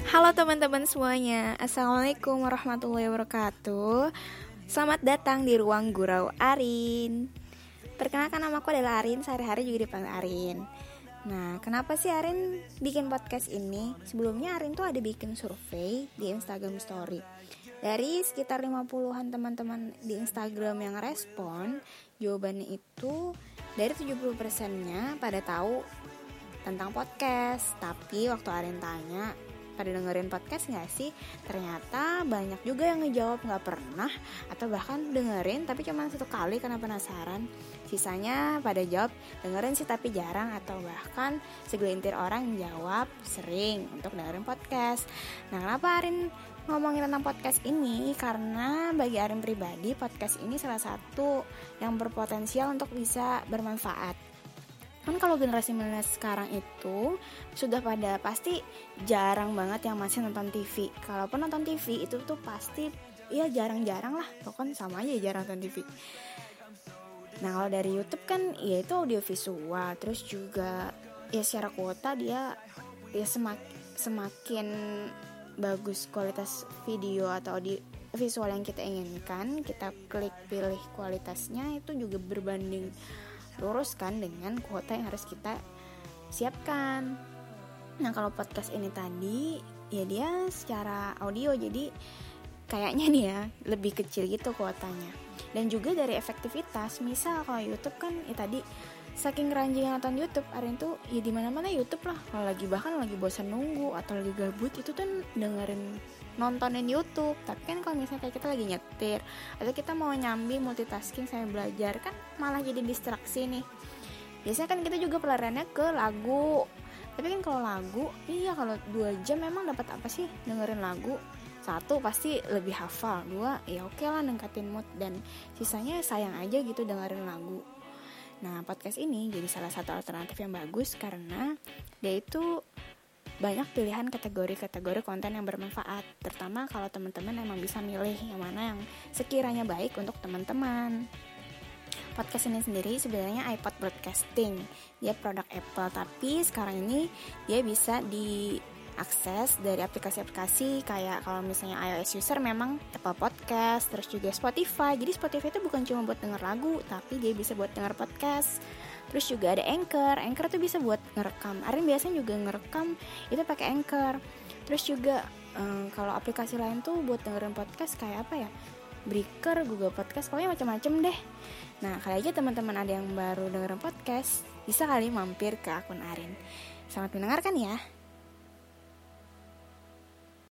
Halo teman-teman semuanya, Assalamualaikum warahmatullahi wabarakatuh. Selamat datang di Ruang Gurau Arin. Perkenalkan, namaku adalah Arin, sehari-hari juga dipanggil Arin. Nah, kenapa sih Arin bikin podcast ini? Sebelumnya Arin tuh ada bikin survei di Instagram Story. Dari sekitar 50-an teman-teman di Instagram yang respon, jawabannya itu dari 70%-nya pada tahu tentang podcast. Tapi waktu Arin tanya, pada dengerin podcast gak sih? Ternyata banyak juga yang ngejawab gak pernah, atau bahkan dengerin tapi cuma satu kali karena penasaran. Sisanya pada jawab dengerin sih tapi jarang, atau bahkan segelintir orang yang jawab sering untuk dengerin podcast. Nah, kenapa Arin ngomongin tentang podcast ini? Karena bagi Arin pribadi, podcast ini salah satu yang berpotensial untuk bisa bermanfaat. Kan kalau generasi milenial sekarang itu sudah pada pasti jarang banget yang masih nonton TV. Kalaupun nonton TV itu tuh pasti ya jarang-jarang lah, pokoknya sama aja jarang nonton TV. Nah, kalau dari YouTube kan ya itu audiovisual, terus juga ya secara kuota dia ya semakin bagus kualitas video atau audio visual yang kita inginkan, kita klik pilih kualitasnya itu juga berbanding lurus kan dengan kuota yang harus kita siapkan. Nah, kalau podcast ini tadi ya dia secara audio, jadi kayaknya nih ya lebih kecil gitu kuotanya. Dan juga dari efektivitas, misal kalau YouTube kan ya tadi saking ranjing nonton YouTube, Arin tuh ya di mana-mana YouTube lah. Kalau lagi bosan nunggu atau lagi gabut itu tuh nontonin YouTube. Tapi kan kalau misalnya kayak kita lagi nyetir atau kita mau nyambi multitasking sambil belajar, kan malah jadi distraksi nih. Biasanya kan kita juga pelariannya ke lagu. Tapi kan kalau lagu, iya kalau 2 jam memang dapat apa sih dengerin lagu? 1 pasti lebih hafal, 2 ya oke lah ningkatin mood, dan sisanya sayang aja gitu dengerin lagu. Nah, podcast ini jadi salah satu alternatif yang bagus karena dia itu banyak pilihan kategori-kategori konten yang bermanfaat, terutama kalau teman-teman emang bisa milih yang mana yang sekiranya baik untuk teman-teman. Podcast ini sendiri sebenarnya iPod Broadcasting, dia produk Apple, tapi sekarang ini dia bisa diakses dari aplikasi-aplikasi kayak kalau misalnya iOS user memang Apple Podcast, terus juga Spotify. Jadi Spotify itu bukan cuma buat denger lagu, tapi dia bisa buat denger podcast. Terus juga ada Anchor tuh bisa buat ngerekam. Arin biasanya juga ngerekam itu pakai Anchor. Terus juga kalau aplikasi lain tuh buat dengerin podcast kayak apa ya? Breaker, Google Podcast, pokoknya macam-macam deh. Nah, kali aja teman-teman ada yang baru dengerin podcast, bisa kali mampir ke akun Arin. Selamat mendengarkan ya.